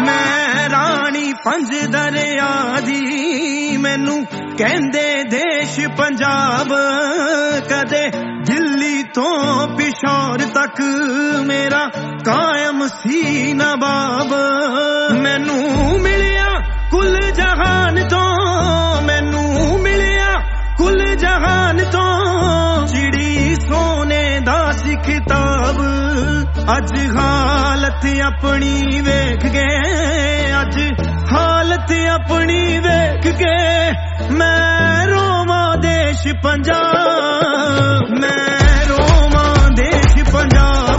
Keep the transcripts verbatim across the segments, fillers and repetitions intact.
मैं रानी पंज दरिया दी मैनू कहंदे देश पंजाब कदे दिल्ली तो पिशौर तक मेरा कायम सी नवाब मैनू मिलिया कुल जहान तो मैनू मिलिया कुल जहान तो चिड़ी सोने दा सी खिताब अज हालत अपनी वेख के अज हालत अपनी वेख के मैं रोवा देश पंजाब मैं रोवा देश पंजाब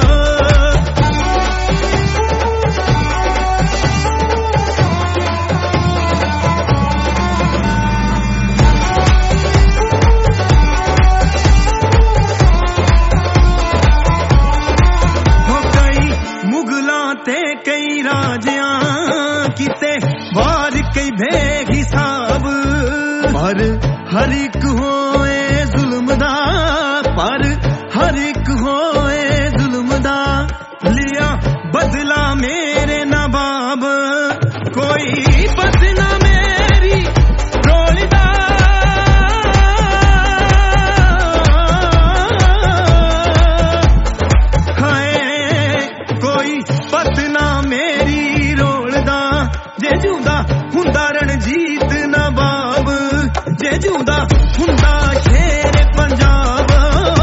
कई राजिया किते वार कई बेहिसाब पर हर एक होए जुल्म दा पर हर एक होए जुल्म दा लिया बदला मेरे नवाब कोई बदला मेरी रोलदा जे जूंदा हुंदा रणजीत नवाब जे जूंदा हुंदा शेर पंजाब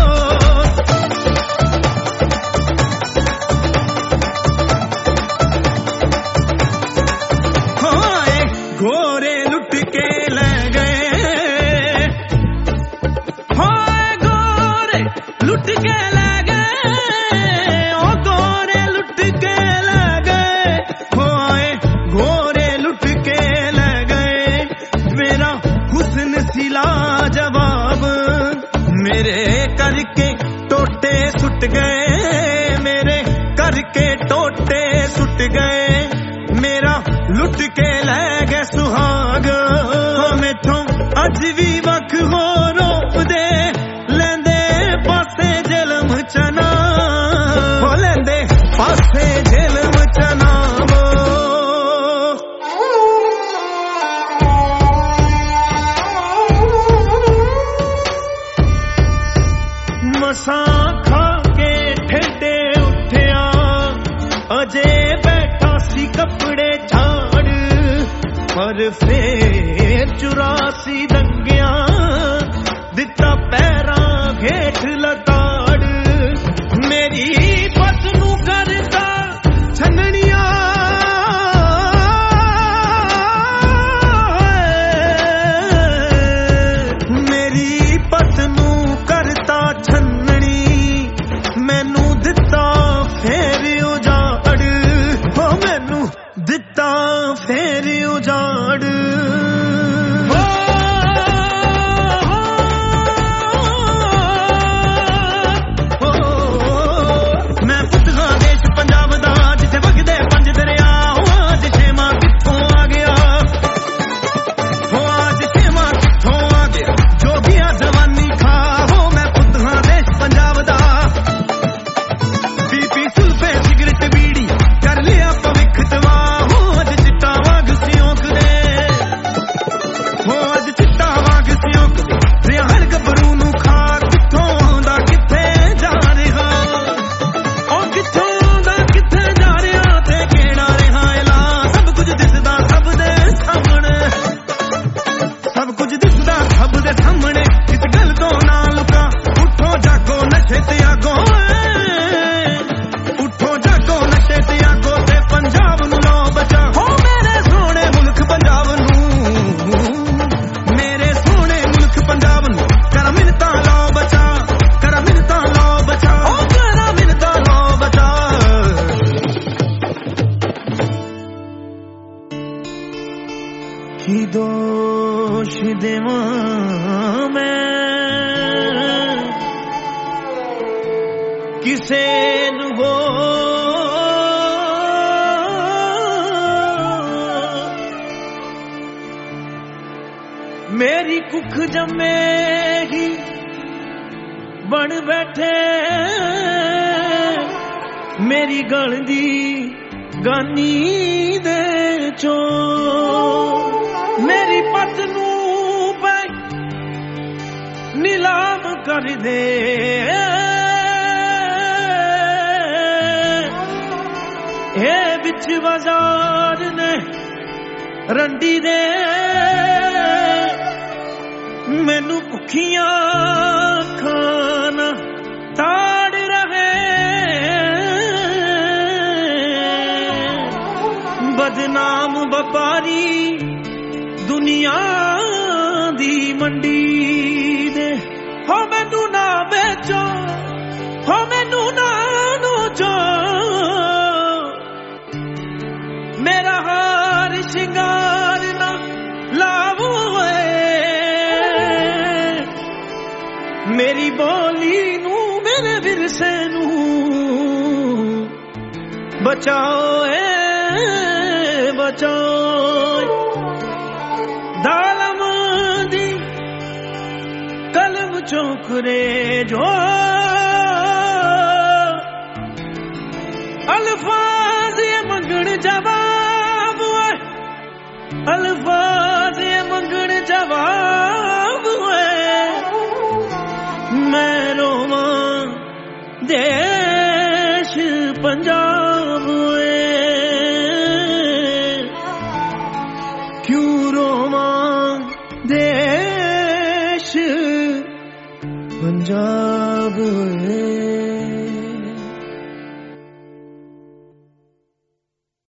हाय गोरे लुट के ले गए हाय गोरे लुट के ले गए ओ गोरे लुट के ले गए हाय गोरे सिला जवाब मेरे करके टोटे सुट गए मेरे करके टोटे सुट गए मेरा लुट के ले गए सुहाग मैथों अज भी वख हो रोप दे लेंदे पासे जलम चना हो लेंदे पासे जलम चना मसा खा के ठंडे उठिया अजे बैठा सी कपड़े झाड़ पर फिर चुरासी दंगिया दिता पैरा घेठ लताड़ मेरी पत नू करता छननिया मेरी पत नू करता छन मैनू दिता फेर उजाड़ हो मैनू दिता फेर उजाड़ मैं पुतगा देश पंजाब दा जिथे वगदे पंज दरिया आज छेमा कित्थों आ गया हो आज छेमा कित्थों आ गया जो भी आ जवानी खा हो मैं पुतगा देश पंजाब दा सिगरेट बीड़ी कर लिया भविख तबाह हो अज चिट्टा वाग सियोंक दे हो अज चिट्टा वाग सियोंक दे रिहान गबरू नू खा कित्थों आंदा किथे जा रहा ओ कित्थों आंदा किथे जा रहा ते केड़ा रहा एला सब कुछ दिसदा सब दे सामने सब कुछ दिसदा सब दे सामने किस गल तो ना लुका उठो जागो नशे ते आगो पंजाब नू लो बचा हो मेरे सोने मुल्क पंजाब नू मेरे सोने मुल्क पंजाब नू कर मिन्नतां लो बचा कर मिन्नतां लो बचा ओ कर मिन्नतां लो बचा की दोष देवां मैं किसे नू हो मेरी कुख जमे ही बन बैठे मेरी गल दी गानी दे चो मेरी पत नू पे नीलाम कर दे ए बिच बाजार ने रंडी दे मैनू भुखियां खाना ताड़ रहे बदनाम व्यापारी दुनिया दी मंडी दे हो मैनू ना बेचो हो मैनू ना नोचो मेरा हार शिंगार ना लावो मेरी बोली नू मेरे विरसे नू बचाओ ए बचाओ दालम दी कलम चौकरे जो अल्फाज ये मंगण जवाब अल्फाज ये मंगण जवाब मैं रोवां देश पंजाब क्यों रोवां देश पंजाब